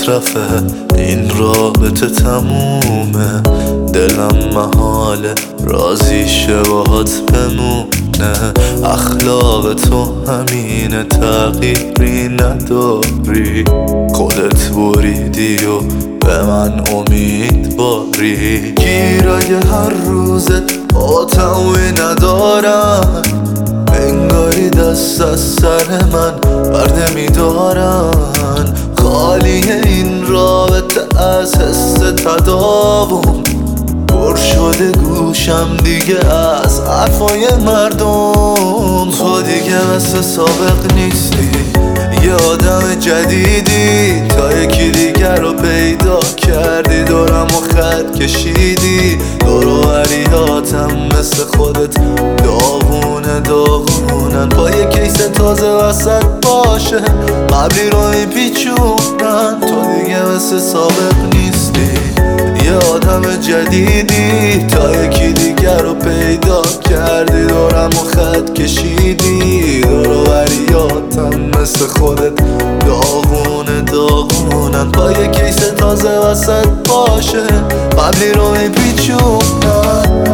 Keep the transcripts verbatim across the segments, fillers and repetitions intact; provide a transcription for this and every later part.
مصرفه این رابطه تمومه، دلم محاله راضی شباهات بمونه. اخلاق تو همینه تغییری نداری، خودت بریدی و به من امید باری. گیرای هر روزت با تموی ندارن، انگاری دست از سر من برده میدارن. خالی این رابطه از حس تداوم، پر شده گوشم دیگه از حرفای مردم. تو دیگه مثل سابق نیستی، یه آدم جدیدی، تا یکی دیگر رو پیدا کردی، دورم و خط کشیدی. دور و بریاتم مثل خودت داغونه داغونن، با یه کیس تازه وسط باشه قبلی رو میپیچونن. تو دیگه مثل سابق نیستی، یه آدم جدیدی، تا یکی دیگر رو پیدا کردی، دورم و خط کشیدی. دور و بریاتم مثل خودت داغونه داغونن، با یه کیس تازه وسط باشه قبلی رو میپیچونن.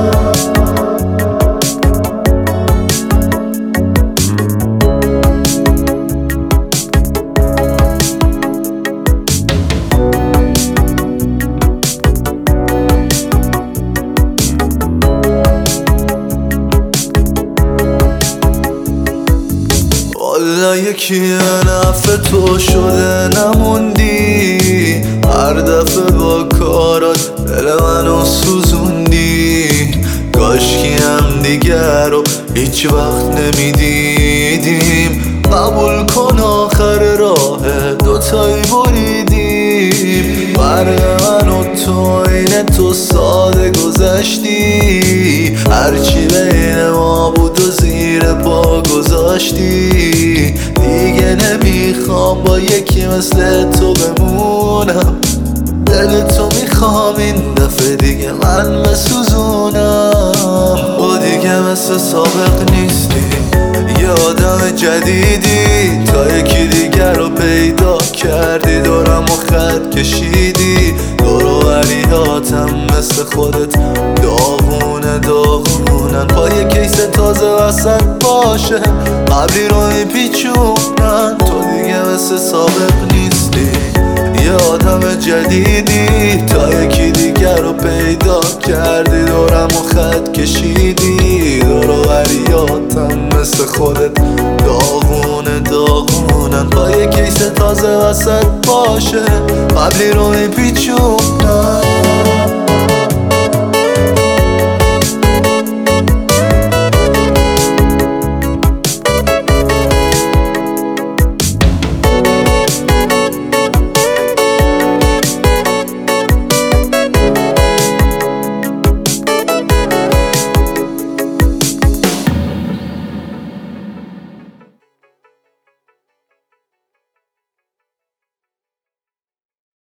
والا یکی نفع تو شده نموندی، هر دفعه با کارات دل منو سوزوندی. کاشکی هم دیگر رو هیچ وقت نمیدیدیم، قبول کن آخر راه دوتایی بریدیم. برق من و تو اینه تو ساده گذشتی، هرچی بین ما بود و زیر پا گذاشتی. دیگه نمیخوام با یکی مثل تو بمونم، دل تو میخوام این دفعه دیگه من بسوزونم. با دیگه مثل سابق نیستی، یه آدم جدیدی، تا یکی دیگر رو پیدا کردی، دورم و خط کشیدی. دور و بریاتم مثل خودت داغونه داغونن، با یه کیس تازه وسط باشه قبلی رو میپیچونن. تو دیگه مثل سابق نیستی، یه آدم جدیدی، تا یکی دیگر رو پیدا کردی، دورم و خط کشیدی. دور و بریاتم مثل خودت داغونه داغونن، با یه کیس تازه وسط باشه قبلی رو میپیچونن.